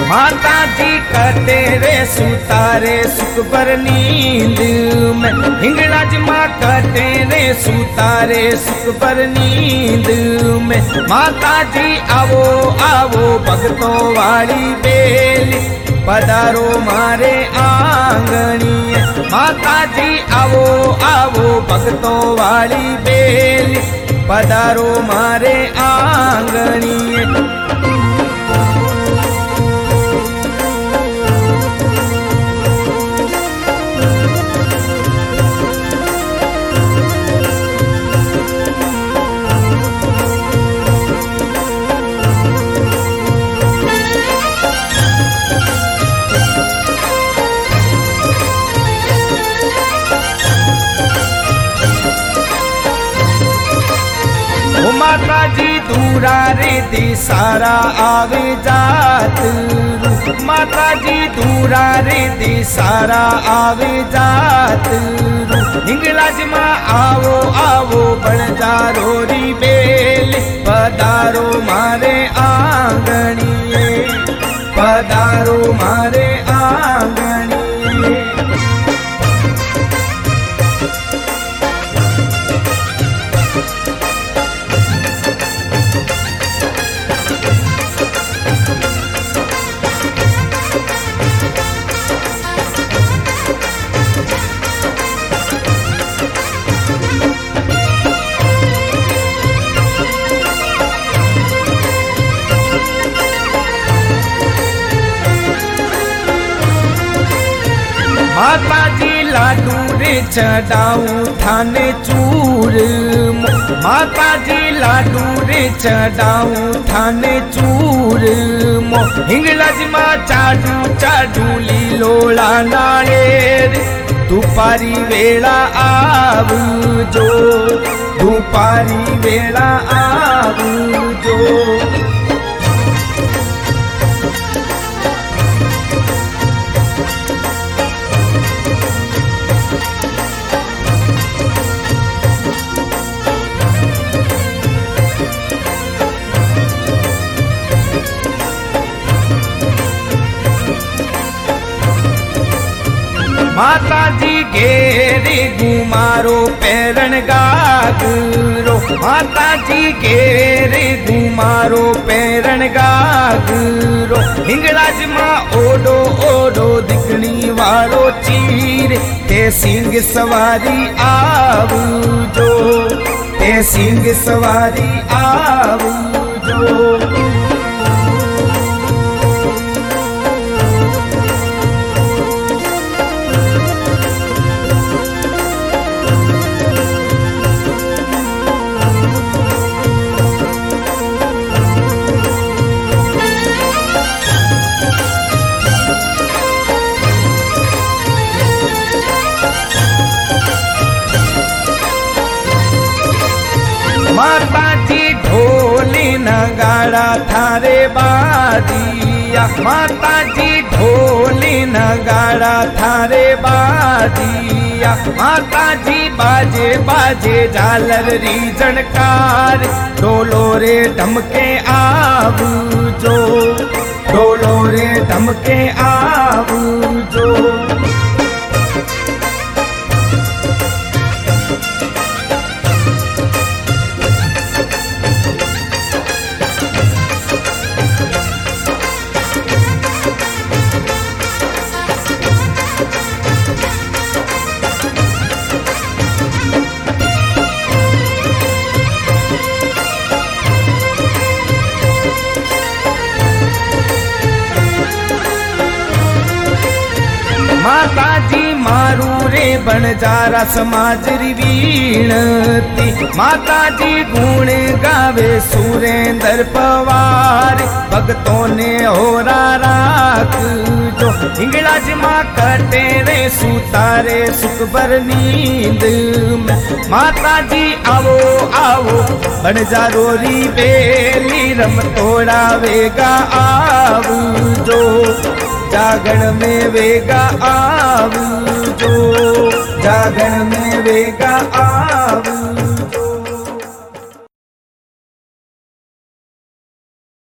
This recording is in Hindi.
माता जी करते रे सुतारे सुख पर नींद में। हिंगलाज माँ करते रे सुतारे सुख पर नींद में। माता जी आवो आवो भक्तों वाली बेली, पधारो मारे आंगणिए। माता जी आवो आवो भक्तों वाली बेली, पधारो मारे आंगणिए। माता जी दूरा रे दिसारा आवे जात। माता जी दूरा रे दिसारा आवे जात। हिंगलाज माँ आवो आवो बणजारो री बेल, पधारो मारे आंगणिए, पधारो मारे आंगणिए। माता जी लाडू रे चढ़ाऊं थाने चूर। माता जी लाडू रे चढ़ाऊं थाने चूर। हिंगलाज माँ चाडू चाडू लीलोड़ा नाळेर, दुपारी वेला आवजो, दुपारी वेला आवजो। माता जी घेरे घुमारो पैरण गागरो। माता जी घेरे घुमारो पैरण गागरो। हिंगलाज माँ ओडो ओडो दिखणी वालो चीर, ते सिंह सवारी आवजो, ते सिंह सवारी आवजो। माता जी ढोली नगाड़ा थारे बादिया। माता जी ढोली नगाड़ा थारे बादिया। माता जी बाजे बाजे झालर री झणकार, डोलो रे ढमके आवजो, डोलो रे ढमके आवजो। माता जी मारू रे बणजारा समाज री वीणती। माता जी गुण गावे सुरेंद्र पवार, भक्तों ने होरा राख जो। हिंगलाज माँ करते रे सुतारे सुख भर नींद में। माता जी आवो आवो बणजारो री बेली, रम तोड़ा वेगा आवजो, जागरण में वेगा आवजो, जागरण में वेगा आवजो।